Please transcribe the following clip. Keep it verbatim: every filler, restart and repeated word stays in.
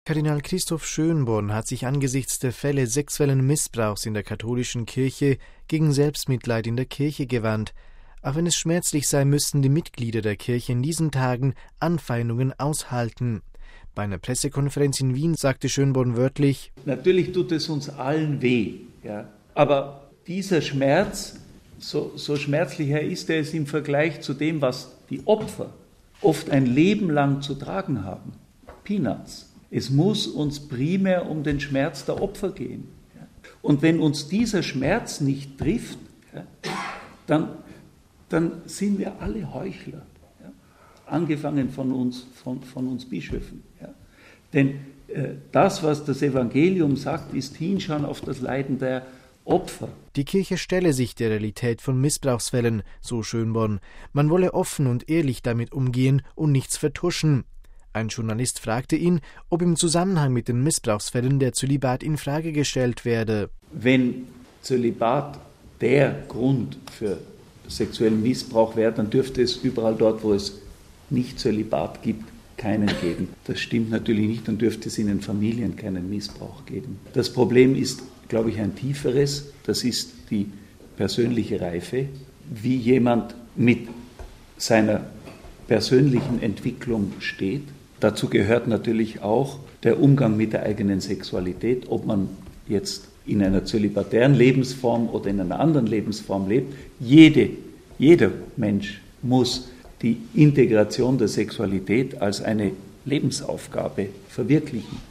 Kardinal Christoph Schönborn hat sich angesichts der Fälle sexuellen Missbrauchs in der katholischen Kirche gegen Selbstmitleid in der Kirche gewandt. Auch wenn es schmerzlich sei, müssten die Mitglieder der Kirche in diesen Tagen Anfeindungen aushalten. Bei einer Pressekonferenz in Wien sagte Schönborn wörtlich: Natürlich tut es uns allen weh, ja. Aber dieser Schmerz, so, so schmerzlicher ist er es im Vergleich zu dem, was die Opfer oft ein Leben lang zu tragen haben. Peanuts. Es muss uns primär um den Schmerz der Opfer gehen. Und wenn uns dieser Schmerz nicht trifft, dann, dann sind wir alle Heuchler. Angefangen von uns, von, von uns Bischöfen. Denn äh, das, was das Evangelium sagt, ist Hinschauen auf das Leiden der Opfer. Die Kirche stelle sich der Realität von Missbrauchsfällen, so Schönborn. Man wolle offen und ehrlich damit umgehen und nichts vertuschen. Ein Journalist fragte ihn, ob im Zusammenhang mit den Missbrauchsfällen der Zölibat in Frage gestellt werde. Wenn Zölibat der Grund für sexuellen Missbrauch wäre, dann dürfte es überall dort, wo es nicht Zölibat gibt, keinen geben. Das stimmt natürlich nicht, dann dürfte es in den Familien keinen Missbrauch geben. Das Problem ist, glaube ich, ein tieferes. Das ist die persönliche Reife, wie jemand mit seiner persönlichen Entwicklung steht. Dazu gehört natürlich auch der Umgang mit der eigenen Sexualität, ob man jetzt in einer zölibatären Lebensform oder in einer anderen Lebensform lebt. Jede, jeder Mensch muss die Integration der Sexualität als eine Lebensaufgabe verwirklichen.